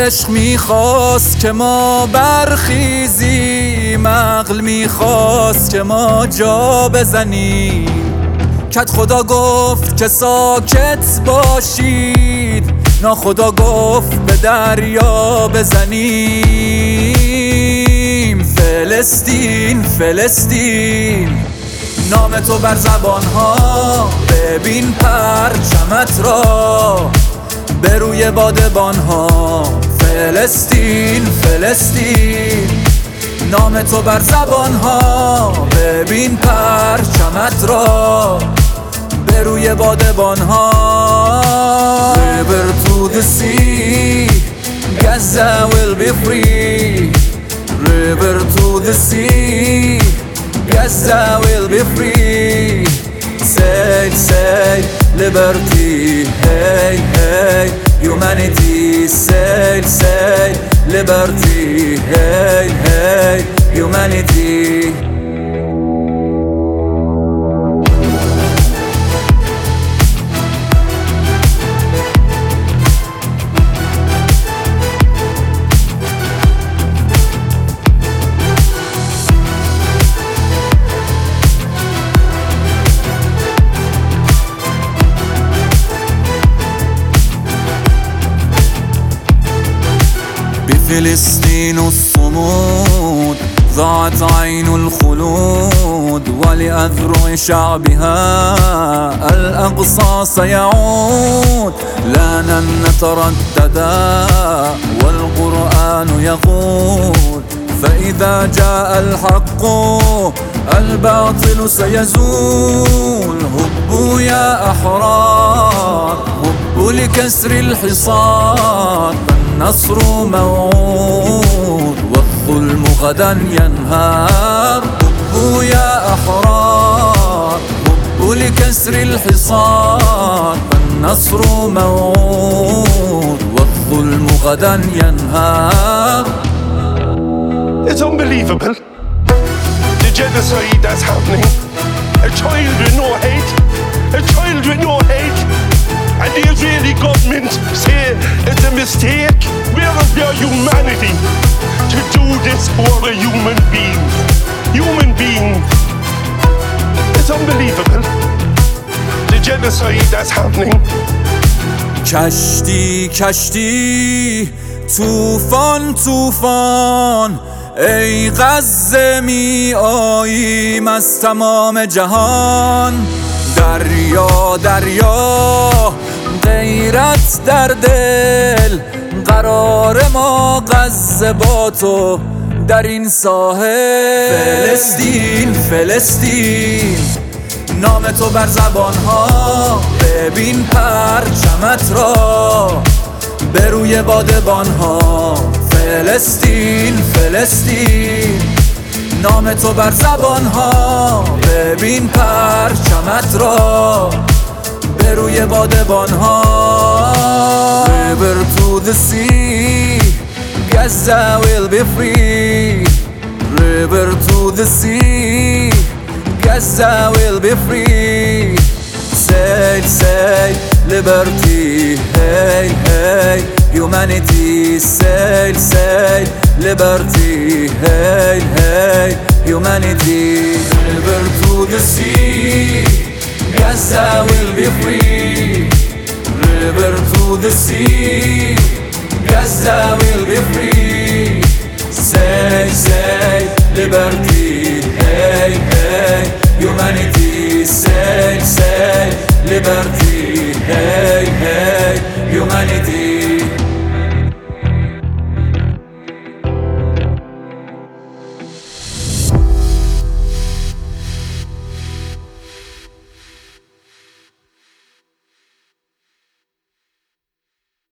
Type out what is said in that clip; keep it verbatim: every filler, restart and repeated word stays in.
عشق میخواست که ما برخیزیم، عقل میخواست که ما جا بزنیم. کت خدا گفت که ساکت باشید، ناخدا گفت به دریا بزنیم. فلسطین فلسطین نام تو بر زبانها، ببین پرچمت را به روی بادبانها. فلسطین فلسطین نام تو بر زبانها، ببین پرچمت را به روی بادبانها. River to the sea, Gaza will be free. River to the sea, Gaza will be free. Say, say, liberty, hey, hey, humanity. Say, say, liberty, hey, hey, humanity. بفلسطين الصمود ضاعت عين الخلود، ولأذرع شعبها الأقصى سيعود. لا لن نترددا والقرآن يقول، فإذا جاء الحق الباطل سيزول. هبوا يا أحرار، هبوا لكسر الحصار، النصر موعود والظلم غدا ينهار. هبوا يا أحرار، هبوا لكسر الحصار، النصر موعود والظلم غدا ينهار. It's unbelievable, the genocide that's happening. A child with no hate, a child with no hate. And the Israeli government say it's a mistake. Where is their humanity to do this for a human being? Human being. It's unbelievable, the genocide that's happening. کشتی کشتی طوفان طوفان، ای غزه می آییم از تمام جهان. دریا دریا غیرت در دل، قرار ما غزه با تو در این ساحل. فلسطین فلسطین نام تو بر زبانها، ببین پرچمت را به روی بادبانها. فلسطین فلسطین نام تو بر زبانها، ببین پرچمت را به روی بادبانها. River to the sea, Gaza will be free. River to the sea, Gaza will be free. Say, say, liberty, hey, hey, humanity. Say, say, liberty, hey, hey, humanity. River to the sea, Gaza will be free. River to the sea, Gaza will be free. Say, say, liberty.